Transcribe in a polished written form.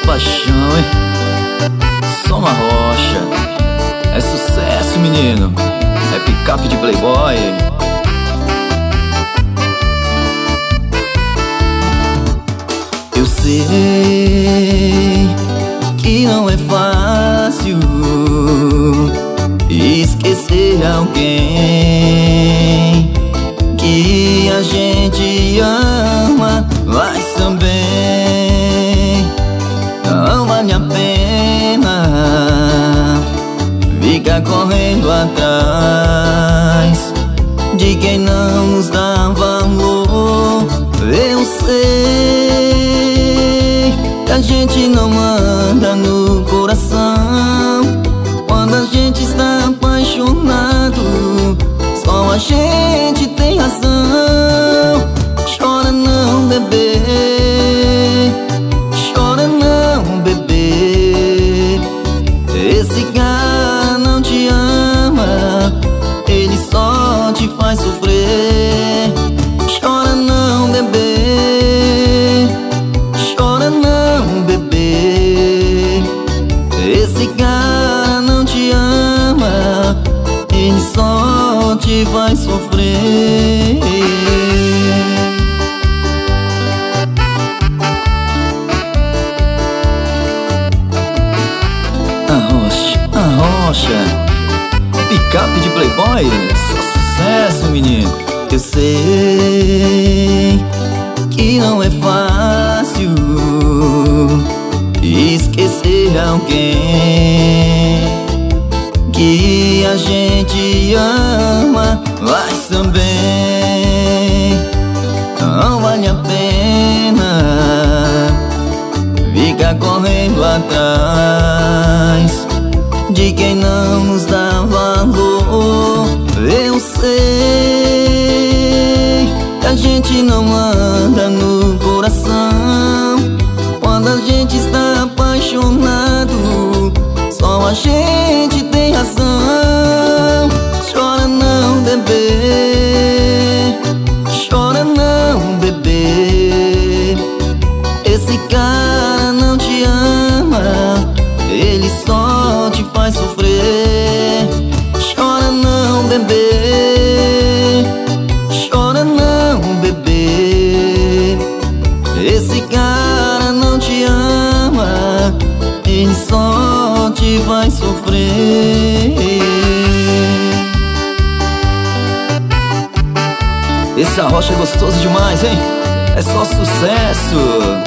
paixão, hein? Só uma rocha. É sucesso, menino. É picape de playboy. Eu sei que não é fácil esquecer alguém que a gente ama, mas também não vale a pena ficar correndo atrás de quem não nos dá valor. Eu sei que a gente não manda no coração quando a gente está apaixonado. Só a gente tem razão. Chora não, bebê. Chora não, bebê. Esse cara não te ama, ele só te faz sofrer. Chora não, bebê. Chora não, bebê. Esse cara não te ama, ele só te vai sofrer. A rocha, picape de playboy, só sucesso, menino. Eu sei que não é fácil esquecer alguém que a gente ama, mas também não vale a pena ficar correndo atrás de quem não nos dá valor. Eu sei que a gente não manda no coração quando a gente está apaixonado. Só a gente tem razão. Chora não, bebê. Chora não, bebê. Esse cara não te ama, ele só te faz sofrer. Chora não, bebê. Chora não, bebê. Esse cara não te ama, ele só te vai sofrer. Esse Arrocha é gostoso demais, hein? É só sucesso.